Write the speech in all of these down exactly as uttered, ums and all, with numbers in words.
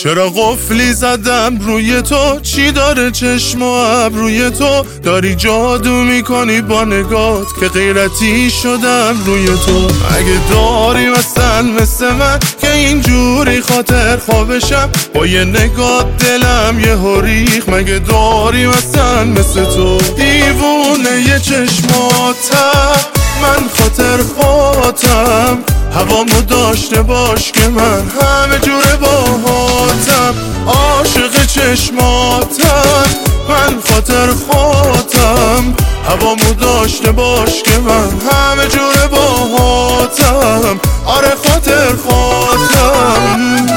چرا قفلی زدم روی تو؟ چی داره چشم و ابروی تو؟ داری جادو میکنی با نگات که غیرتی شدم روی تو. اگه داری مثل مثل من که اینجوری خاطر خوابشم، با یه نگات دلم یه هوریخ. مگه داری مثل مثل تو؟ دیوونه یه چشماتم، من خاطر خاطم. هوامو داشته باش که من همه جوره باهاتم. عاشق چشماتم، من خاطر خاطم. هوامو داشته باش که من همه جوره باهاتم. آره خاطر خاطم.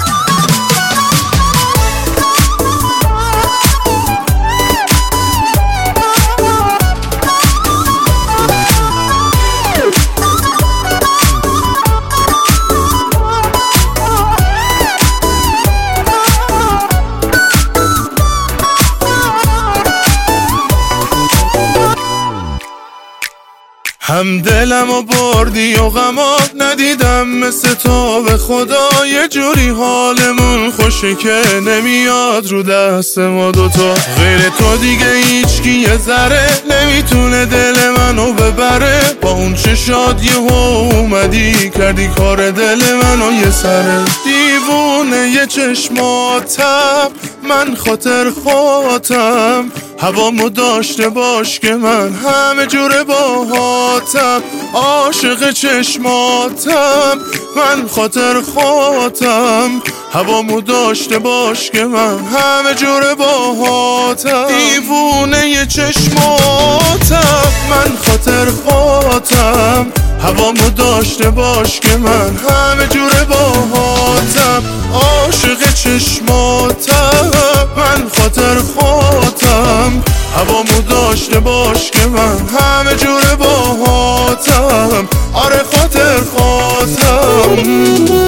هم دلم و بردی و غمات ندیدم مثل تو. به خدا یه جوری حالمون خوشه که نمیاد رو دست ما دوتا. غیر تو دیگه هیچکی یه ذره نمیتونه دل منو ببره. با اون چشات یه اومدی کردی کار دل منو یه سره. دیوونه یه چشماتم، من خاطر خاطم. هوامو داشته باش که من همه جوره باهاتم. عاشق چشماتم، من خاطر خاطم. هوامو داشته باش که من همه جوره باهاتم. دیوونه یه چشماتم، من خاطر خاطم. هوامو داشته باش که من همه جوره باهاتم. عاشق چشماتم، من خاطر خاطم. هوامو داشته باش که من همه جوره باهاتم. آره خاطر خاطم.